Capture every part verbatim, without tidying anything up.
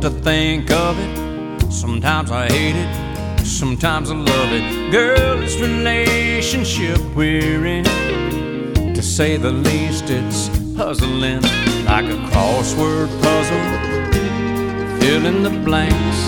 to think of it. Sometimes I hate it, sometimes I love it. Girl, this relationship we're in, to say the least, it's puzzling. Like a crossword puzzle, fill in the blanks.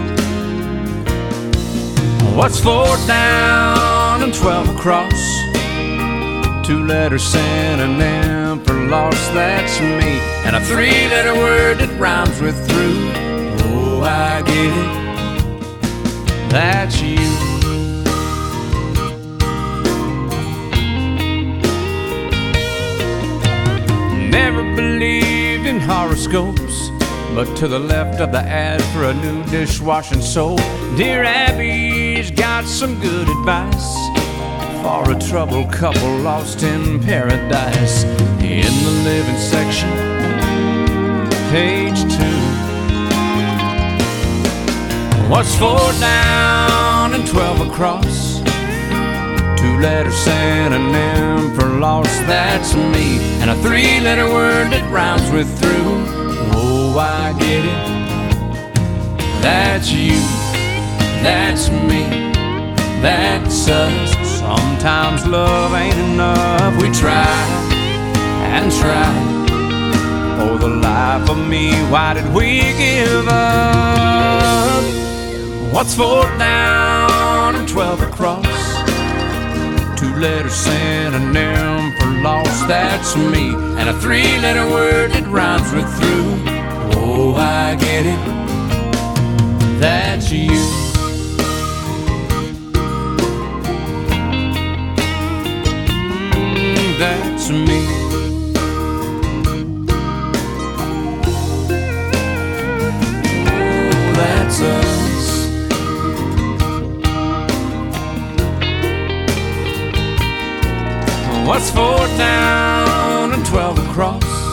What's four down and twelve across? Two letter synonym for lost, that's me. And a three-letter word that rhymes with through. Oh, I get it, that's you. Never believed in horoscopes, but to the left of the ad for a new dishwashing soap, Dear Abby's got some good advice for a troubled couple lost in paradise. In the living section, page two. What's four down and twelve across? Two-letter synonym for lost, that's me. And a three-letter word that rhymes with through. Oh, I get it, that's you, that's me, that's us. Sometimes love ain't enough. We try and try. For the life of me, why did we give up? What's four down and twelve across? Two-letter synonym for lost, that's me. And a three-letter word that rhymes with through. Oh, I get it, that's you. Mm, that's me. Oh, that's us. What's four down and twelve across?